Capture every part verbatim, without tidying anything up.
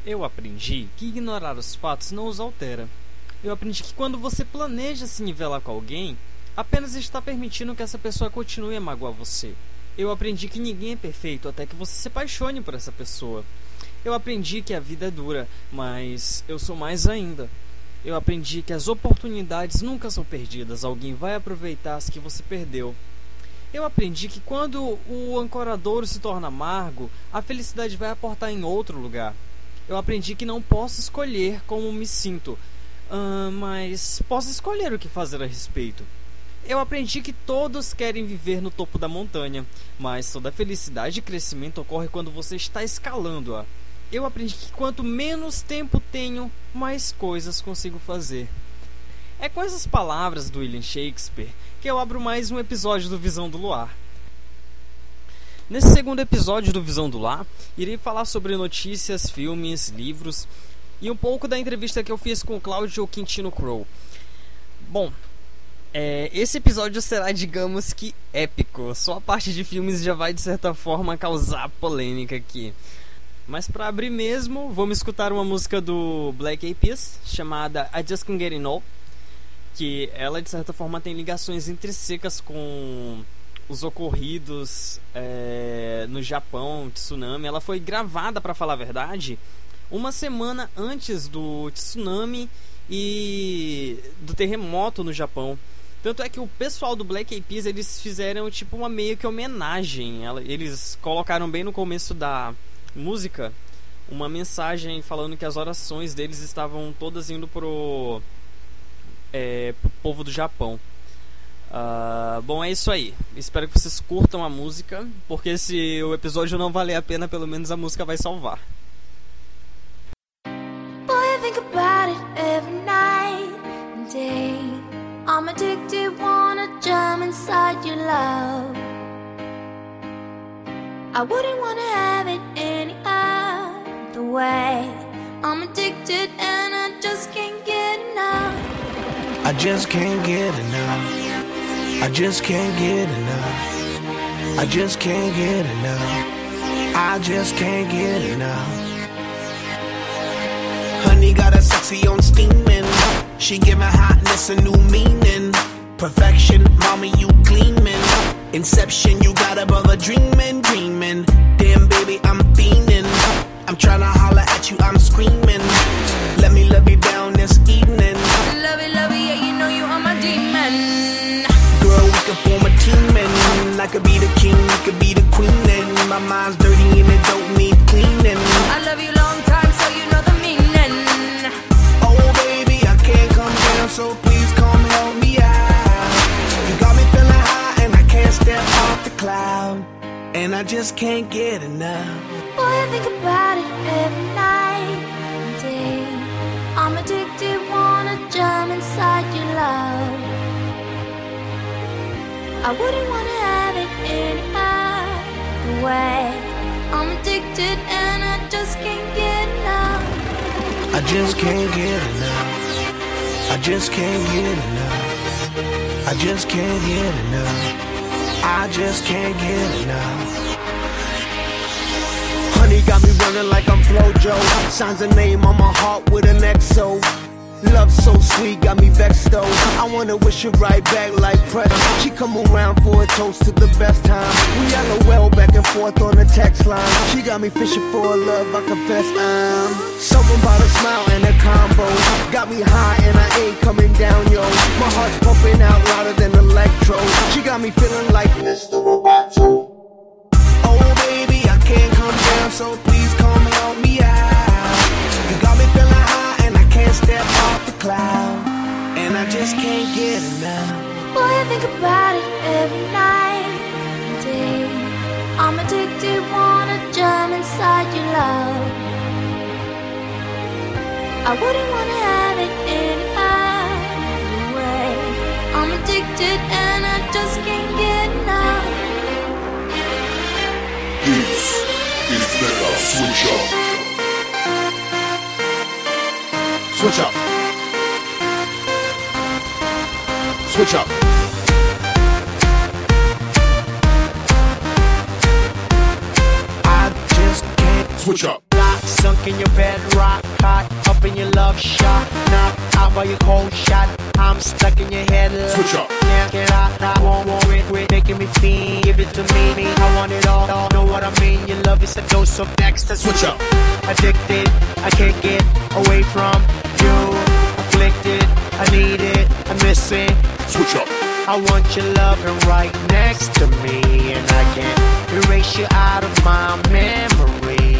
Eu aprendi que ignorar os fatos não os altera. Eu aprendi que quando você planeja se nivelar com alguém, apenas está permitindo que essa pessoa continue a magoar você. Eu aprendi que ninguém é perfeito até que você se apaixone por essa pessoa. Eu aprendi que a vida é dura, mas eu sou mais ainda. Eu aprendi que as oportunidades nunca são perdidas, alguém vai aproveitar as que você perdeu. Eu aprendi que quando o ancoradouro se torna amargo, a felicidade vai aportar em outro lugar. Eu aprendi que não posso escolher como me sinto, uh, mas posso escolher o que fazer a respeito. Eu aprendi que todos querem viver no topo da montanha, mas toda felicidade e crescimento ocorre quando você está escalando-a. Eu aprendi que quanto menos tempo tenho, mais coisas consigo fazer. É com essas palavras do William Shakespeare que eu abro mais um episódio do Visão do Luar. Nesse segundo episódio do Visão do Luar, irei falar sobre notícias, filmes, livros e um pouco da entrevista que eu fiz com o Cláudio Quintino Crow. Bom, é, esse episódio será, digamos que, épico. Só a parte de filmes já vai, de certa forma, causar polêmica aqui. Mas para abrir mesmo, vamos escutar uma música do Black Eyed Peas chamada I Just Can't Get Enough, que ela de certa forma tem ligações intrínsecas com os ocorridos é, no Japão, tsunami. Ela foi gravada, para falar a verdade, uma semana antes do tsunami e do terremoto no Japão. Tanto é que o pessoal do Black Eyed Peas, eles fizeram tipo uma meio que homenagem. Eles colocaram bem no começo da música uma mensagem falando que as orações deles estavam todas indo pro, é, pro povo do Japão. Uh, bom, é isso aí. Espero que vocês curtam a música, porque se o episódio não valer a pena, pelo menos a música vai salvar. Boy, I think about it every night and day. I'm addicted, wanna jump inside your love. I wouldn't wanna have it any other way. I'm addicted and I just can't get enough. I just can't get enough. I just can't get enough. I just can't get enough. I just can't get enough. Honey got a sexy on steaming. She give my hotness a new meaning. Perfection, mommy, you gleaming. Inception, you got a brother dreaming, dreaming. Damn, baby, I'm fiending. I'm tryna holler at you, I'm screaming. Let me love you down this evening. Love it, love it, yeah, you know you are my demon. Girl, we could form a team and I could be the king, you could be the queen. And my mind's dirty and it don't need cleaning. I love you long time, so you know the meaning. Oh, baby, I can't come down, so please come help me out. You got me feeling high and I can't step off the cloud. And I just can't get enough. Boy, I think about it every night and day. I'm addicted, wanna jump inside your love. I wouldn't wanna have it any other way. I'm addicted and I just can't get enough. I just can't get enough. I just can't get enough. I just can't get enough. I just can't get enough. Honey got me running like I'm Flojo. Signs a name on my heart with an X O. Love so sweet, got me vexed though. I wanna wish it right back like press. She come around for a toast to the best time. We LOL back and forth on the text line. She got me fishing for a love, I confess I'm something about a smile and a combo. Got me high and I ain't coming down, yo. My heart's pumping out louder than electro. She got me feeling like Mister Roboto. Oh baby, I can't come down, so please come help me out. You got me feeling high and I can't step off the cloud. And I just can't get enough. Boy, I think about it every night and day. I'm addicted, wanna jump inside your love. I wouldn't wanna have it any other way. I'm addicted and I just can't get enough. This is Mega Switch Up. Switch up. Switch up. I just can't Switch up. lie Sunk in your bed, rock hot, up in your love shot, knocked out by your cold shot. I'm stuck in your head. Switch up. Can't get out, I won't want it, quit making me feel. Give it to me, I want it all. Know what I mean? Your love is a dose of ecstasy. Switch up. Addicted, I can't get away from you. Afflicted, I need it, I miss it. Switch up. I want your loving right next to me, and I can't erase you out of my memory.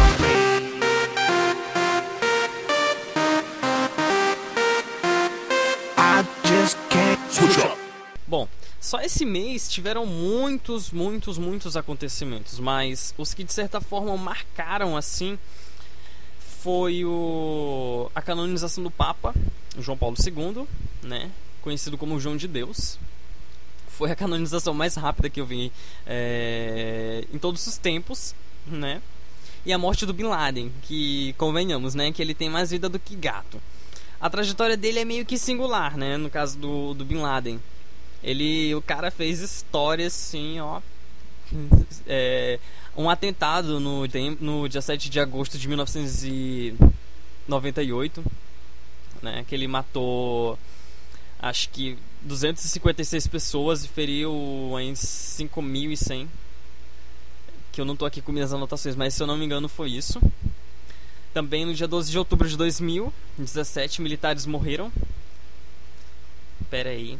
I just can't Switch up. Bom, só esse mês tiveram muitos, muitos, muitos acontecimentos, mas os que de certa forma marcaram assim foi o a canonização do Papa João Paulo segundo, né? Conhecido como João de Deus. Foi a canonização mais rápida que eu vi é, em todos os tempos, né? E a morte do Bin Laden, que convenhamos, né? Que ele tem mais vida do que gato. A trajetória dele é meio que singular, né? No caso do, do Bin Laden. Ele, o cara fez história assim, ó. É, um atentado no, no dia sete de agosto de mil novecentos e noventa e oito, né? Que ele matou, acho que duzentas e cinquenta e seis pessoas e feriu em cinco mil e cem. Que eu não tô aqui com minhas anotações, mas se eu não me engano foi isso. Também no dia doze de outubro de dois mil e dezessete, militares morreram. Pera aí.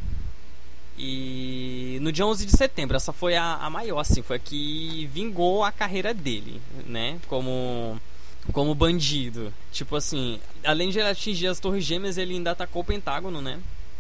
E no dia onze de setembro, essa foi a, a maior, assim, foi a que vingou a carreira dele, né? Como, como bandido. Tipo assim, além de ele atingir as Torres Gêmeas, ele ainda atacou o Pentágono, né?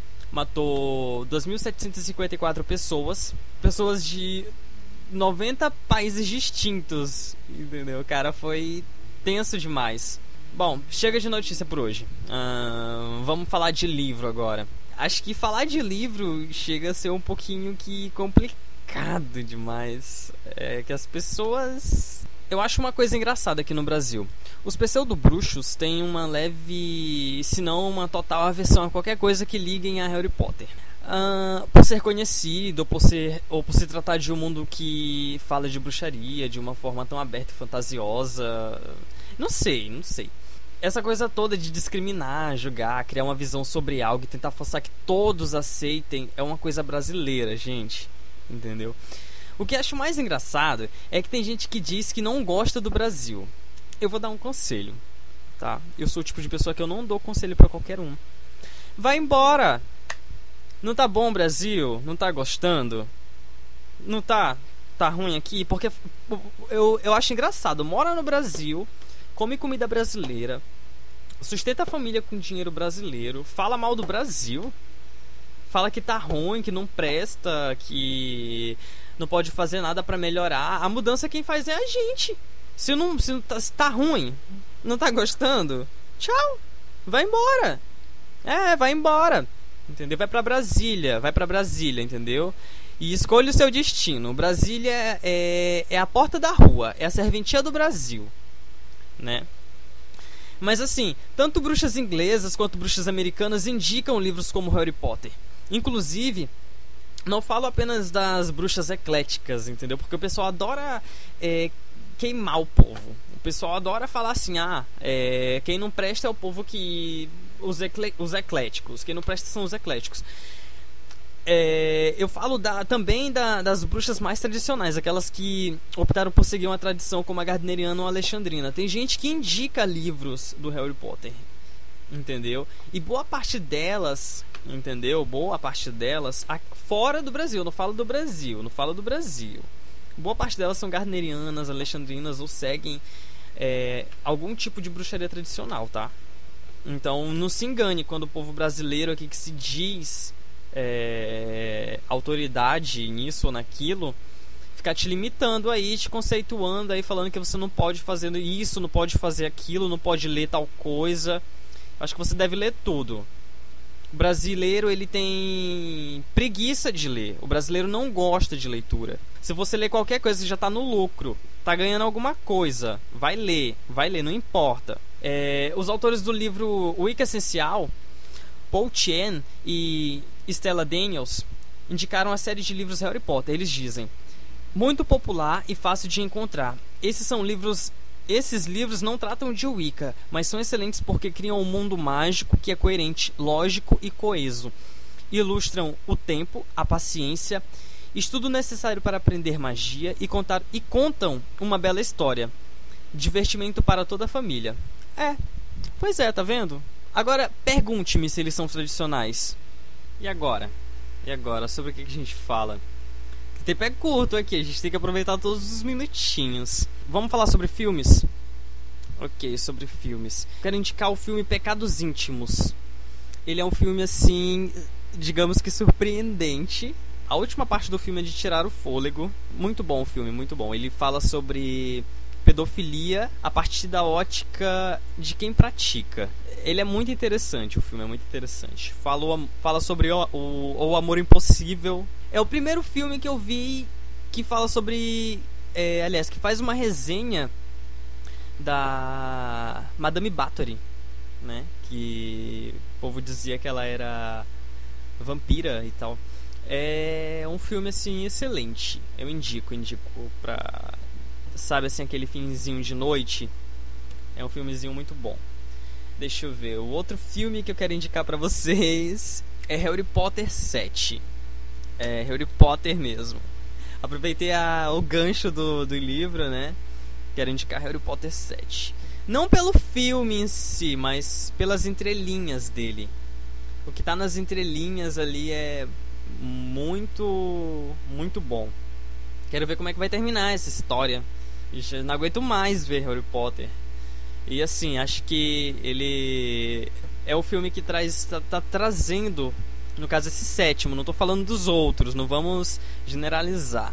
Matou duas mil setecentas e cinquenta e quatro pessoas. Pessoas de noventa países distintos, entendeu? O cara foi tenso demais. Bom, chega de notícia por hoje. uh, Vamos falar de livro agora. Acho que falar de livro chega a ser um pouquinho que complicado demais. É que as pessoas... Eu acho uma coisa engraçada aqui no Brasil. Os pseudo-bruxos têm uma leve, se não uma total aversão a qualquer coisa que liguem a Harry Potter. Uh, por ser conhecido, ou por, ser, ou por se tratar de um mundo que fala de bruxaria de uma forma tão aberta e fantasiosa. Não sei, não sei. Essa coisa toda de discriminar, julgar, criar uma visão sobre algo e tentar forçar que todos aceitem é uma coisa brasileira, gente. Entendeu? O que acho mais engraçado é que tem gente que diz que não gosta do Brasil. Eu vou dar um conselho, tá? Eu sou o tipo de pessoa que eu não dou conselho pra qualquer um. Vai embora! Não tá bom o Brasil? Não tá gostando? Não tá, tá ruim aqui? Porque eu, eu acho engraçado. Mora no Brasil, come comida brasileira, sustenta a família com dinheiro brasileiro, fala mal do Brasil, fala que tá ruim, que não presta, que não pode fazer nada pra melhorar. A mudança quem faz é a gente. Se não, se não tá, se tá ruim, não tá gostando, tchau, vai embora. É, vai embora. Entendeu? Vai pra Brasília, vai pra Brasília, entendeu? E escolha o seu destino. Brasília é, é, é a porta da rua, é a serventia do Brasil, né? Mas assim, tanto bruxas inglesas quanto bruxas americanas indicam livros como Harry Potter. Inclusive, não falo apenas das bruxas ecléticas, entendeu? Porque o pessoal adora é, queimar o povo. O pessoal adora falar assim, ah, é, quem não presta é o povo que... Os, ecle, os ecléticos, quem não presta são os ecléticos. É, eu falo da, também da, das bruxas mais tradicionais, aquelas que optaram por seguir uma tradição como a Gardneriana ou a Alexandrina. Tem gente que indica livros do Harry Potter, entendeu? E boa parte delas, entendeu? Boa parte delas a, fora do Brasil, não falo do Brasil, não falo do Brasil. Boa parte delas são Gardnerianas, Alexandrinas ou seguem é, algum tipo de bruxaria tradicional, tá? Então não se engane quando o povo brasileiro aqui que se diz é, autoridade nisso ou naquilo ficar te limitando aí, te conceituando aí, falando que você não pode fazer isso, não pode fazer aquilo, não pode ler tal coisa. Acho que você deve ler tudo. O brasileiro, ele tem preguiça de ler. O brasileiro não gosta de leitura. Se você ler qualquer coisa, você já está no lucro, tá ganhando alguma coisa. Vai ler, vai ler, não importa. É, os autores do livro Wicca Essencial, Paul Chen e Stella Daniels, indicaram a série de livros Harry Potter. Eles dizem: muito popular e fácil de encontrar. Esses são livros Esses livros não tratam de Wicca, mas são excelentes porque criam um mundo mágico que é coerente, lógico e coeso. Ilustram o tempo, a paciência, estudo necessário para aprender magia e, contar, e contam uma bela história. Divertimento para toda a família. É, pois é, tá vendo? Agora, pergunte-me se eles são tradicionais. E agora? E agora, sobre o que a gente fala? O tempo é curto aqui, a gente tem que aproveitar todos os minutinhos. Vamos falar sobre filmes? Ok, sobre filmes. Quero indicar o filme Pecados Íntimos. Ele é um filme, assim, digamos que surpreendente. A última parte do filme é de tirar o fôlego. Muito bom o filme, muito bom. Ele fala sobre pedofilia a partir da ótica de quem pratica. Ele é muito interessante, o filme é muito interessante. Fala, fala sobre o, o, o amor impossível. É o primeiro filme que eu vi que fala sobre... É, aliás, que faz uma resenha da Madame Bathory, né? Que o povo dizia que ela era vampira e tal. É um filme, assim, excelente. Eu indico, indico pra... Sabe, assim, aquele finzinho de noite? É um filmezinho muito bom. Deixa eu ver. O outro filme que eu quero indicar pra vocês é Harry Potter sete. É Harry Potter mesmo. Aproveitei a, o gancho do, do livro, né? Quero indicar Harry Potter sete. Não pelo filme em si, mas pelas entrelinhas dele. O que tá nas entrelinhas ali é muito, muito bom. Quero ver como é que vai terminar essa história. Eu não aguento mais ver Harry Potter. E assim, acho que ele é o filme que traz, tá, tá trazendo, no caso esse sétimo, não tô falando dos outros, não vamos generalizar.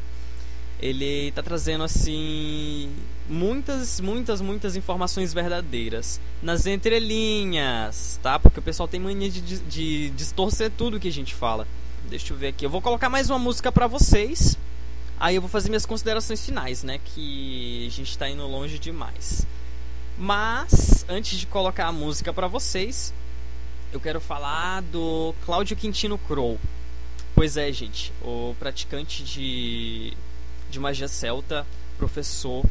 Ele tá trazendo assim muitas, muitas, muitas informações verdadeiras nas entrelinhas, tá? Porque o pessoal tem mania de, de, de distorcer tudo que a gente fala. Deixa eu ver aqui, eu vou colocar mais uma música pra vocês. Aí eu vou fazer minhas considerações finais, né? Que a gente tá indo longe demais. Mas, antes de colocar a música pra vocês, eu quero falar do Cláudio Quintino Crow. Pois é, gente, o praticante de, de magia celta, professor,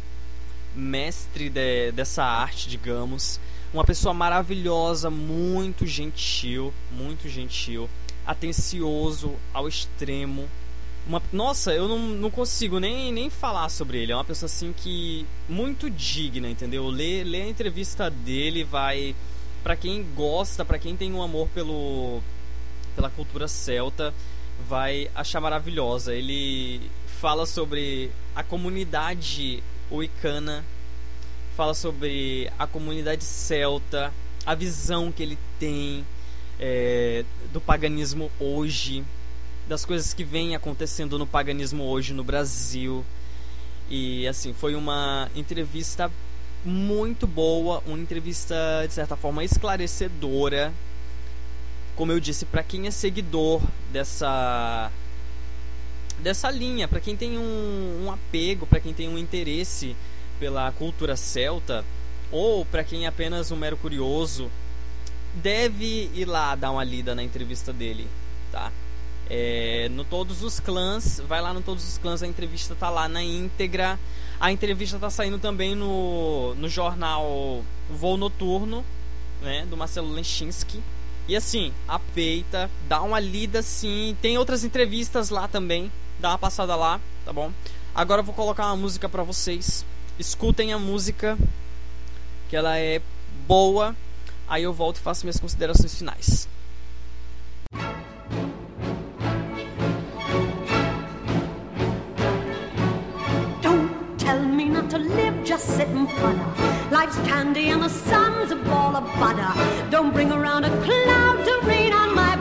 mestre de, dessa arte, digamos. Uma pessoa maravilhosa, muito gentil, muito gentil, atencioso ao extremo. Uma, nossa, eu não, não consigo nem, nem falar sobre ele. É uma pessoa assim que muito digna, entendeu? Ler, ler a entrevista dele vai... Pra quem gosta, pra quem tem um amor pelo, pela cultura celta, vai achar maravilhosa. Ele fala sobre a comunidade wicana, fala sobre a comunidade celta, a visão que ele tem é, do paganismo hoje, das coisas que vêm acontecendo no paganismo hoje no Brasil. E assim, foi uma entrevista muito boa, uma entrevista de certa forma esclarecedora. Como eu disse, para quem é seguidor dessa dessa linha, para quem tem um, um apego, para quem tem um interesse pela cultura celta, ou para quem é apenas um mero curioso, deve ir lá dar uma lida na entrevista dele, tá? É, no Todos os Clãs, vai lá no Todos os Clãs, a entrevista tá lá na íntegra. A entrevista tá saindo também no, no jornal Voo Noturno, né, do Marcelo Lenchinski. E assim, aproveita, dá uma lida sim. Tem outras entrevistas lá também, dá uma passada lá, tá bom? Agora eu vou colocar uma música pra vocês. Escutem a música, que ela é boa. Aí eu volto e faço minhas considerações finais. To live, just sit and putter. Life's candy and the sun's a ball of butter. Don't bring around a cloud to rain on my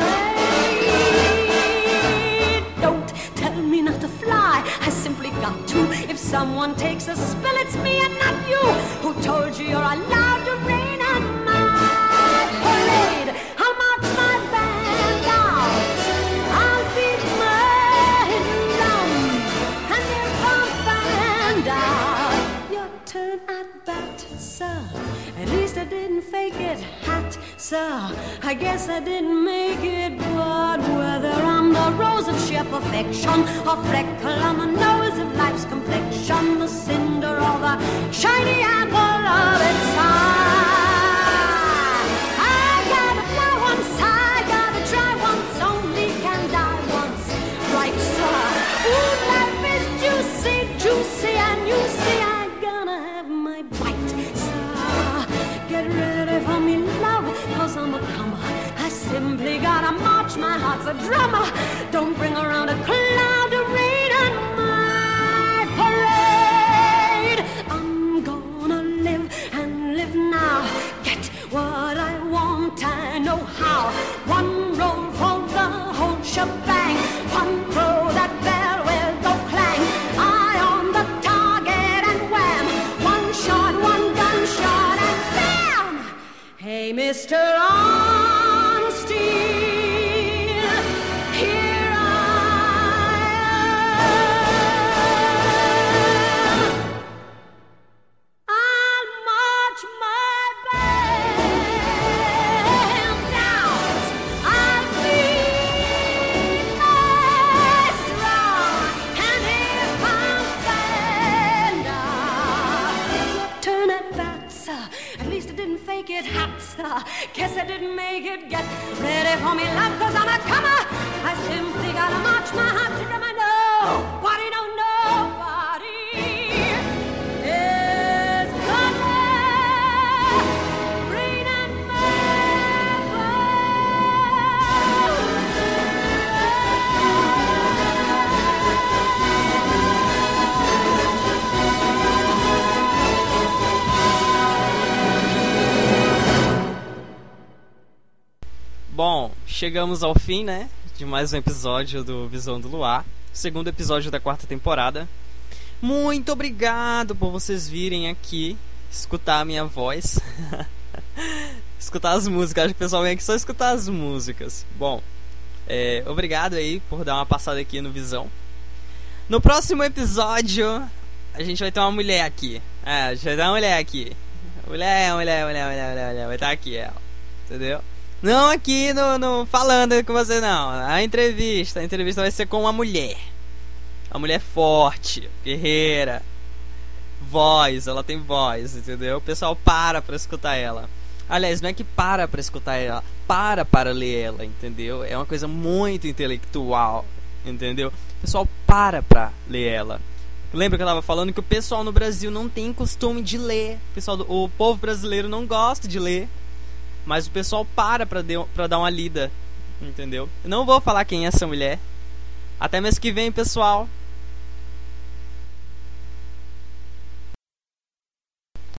parade. Don't tell me not to fly, I simply got to. If someone takes a spill, it's me and not you. Who told you you're allowed to rain on my parade? I'll march my band out, I'll beat my drum, and if I'm found out, your turn at bat, sir. At least I didn't fake it, hat, sir. I guess I didn't make it, but whether I'm the rose of sheer perfection or freckle on the nose of life's complexion, shun the cinder or the shiny apple of its eye. I gotta fly once, I gotta try once, only can die once, right, sir? Ooh, life is juicy, juicy, and you see I'm gonna have my bite, sir. Get ready for me, love, cause I'm a comer. I simply gotta march, my heart's a drummer. Don't bring around a cloud of rain on my parade. I'm gonna live and live now. Get what I want, I know how. One roll for the whole shebang. One throw, that bell will go clang. Eye on the target and wham. One shot, one gunshot and bam. Hey, Mister Arnstein, here I am. I'll march my band out. I'll be strong, and if I'm bad, turn at that, sir. At least I didn't fake it, hot, sir. Guess I didn't make it. Get ready for me, love, cause I'm a comer. I simply gotta march my heart to drum. I know, nobody don't nobody is gonna rain on Bom, chegamos ao fim, né, de mais um episódio do Visão do Luar, segundo episódio da quarta temporada. Muito obrigado por vocês virem aqui escutar a minha voz. Escutar as músicas, acho que o pessoal vem aqui só escutar as músicas. Bom, é, obrigado aí por dar uma passada aqui no Visão. No próximo episódio a gente vai ter uma mulher aqui. É, a gente vai ter uma mulher aqui. Mulher, mulher, mulher, mulher, mulher, mulher. Vai estar aqui ela, entendeu? Não aqui no, no falando com você, não. A entrevista, a entrevista vai ser com uma mulher. Uma mulher forte, guerreira, voz, ela tem voz, entendeu? O pessoal para pra escutar ela. Aliás, não é que para pra escutar ela, para para ler ela, entendeu? É uma coisa muito intelectual, entendeu? O pessoal para pra ler ela. Lembra que eu tava falando que o pessoal no Brasil não tem costume de ler. O, pessoal do, o povo brasileiro não gosta de ler. Mas o pessoal para pra, de, pra dar uma lida, entendeu? Eu não vou falar quem é essa mulher. Até mês que vem, pessoal.